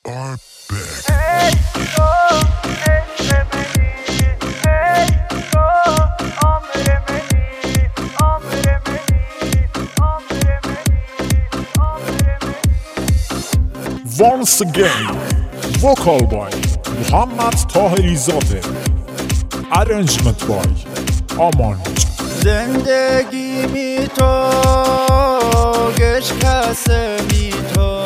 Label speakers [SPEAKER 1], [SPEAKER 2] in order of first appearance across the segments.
[SPEAKER 1] I'm back.
[SPEAKER 2] Hey تو عشق منی، hey تو عمر منی، عمر منی، عمر منی، عمر منی.
[SPEAKER 3] Once again, vocal by Muhammad Tahirizade. Arrangement by Aman.
[SPEAKER 2] زندگی می تو گشت می تو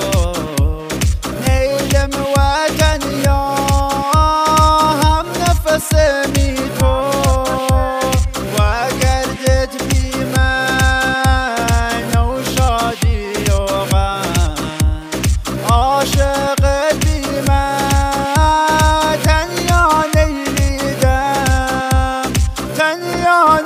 [SPEAKER 2] نیلم وطن یا هم نفس می تو و گردت بی من و شادی و غم عاشقت بی من تنیا نیلیدم تنیا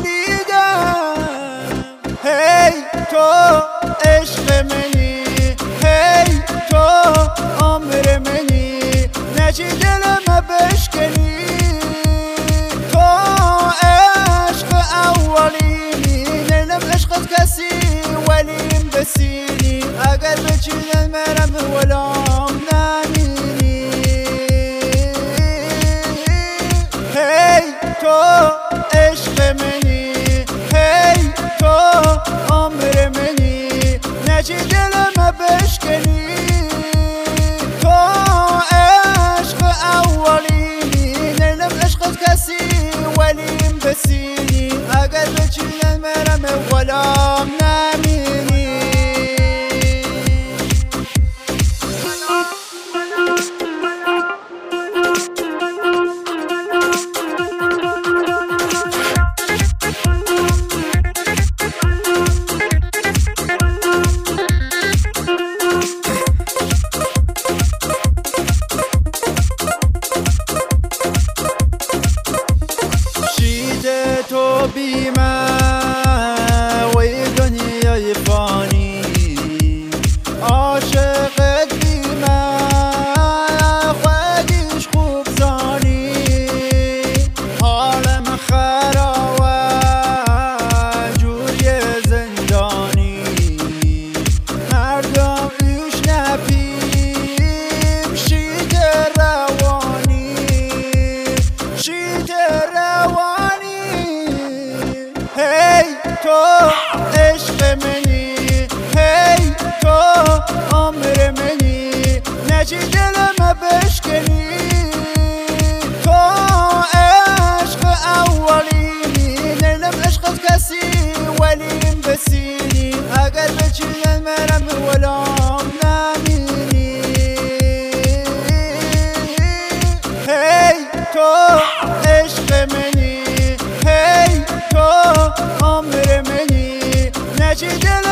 [SPEAKER 2] هی تو عشق منی، هی تو عمر منی، نچی دلم بشکنی تو عشق اولینی نیلم عشقت کسی ولیم بسینی اگر بچیدن مرم ولام نمینی هی تو عشق منی تو عمر منی نچی دلم بشکنی تو عشق اولینی نیلم عشقت کسی ولیم بسینی اگر بچیدن مرم ولام نمینی تو بی من وی دنیای فانی عاشقت بی من خودش خوب زانی حالم خرابه جوری زندانی مردم ایش نپیم شید روانی شید روانی هی تو عشق منی، هی تو عمر منی نچی دلم بشکنی تو عشق اولینی نیلم عشقت کسی ولیم بسینی اگر بچیدن مرم ولام نمینی هی تو عشق منی، هی تو عمر منی نچی دلم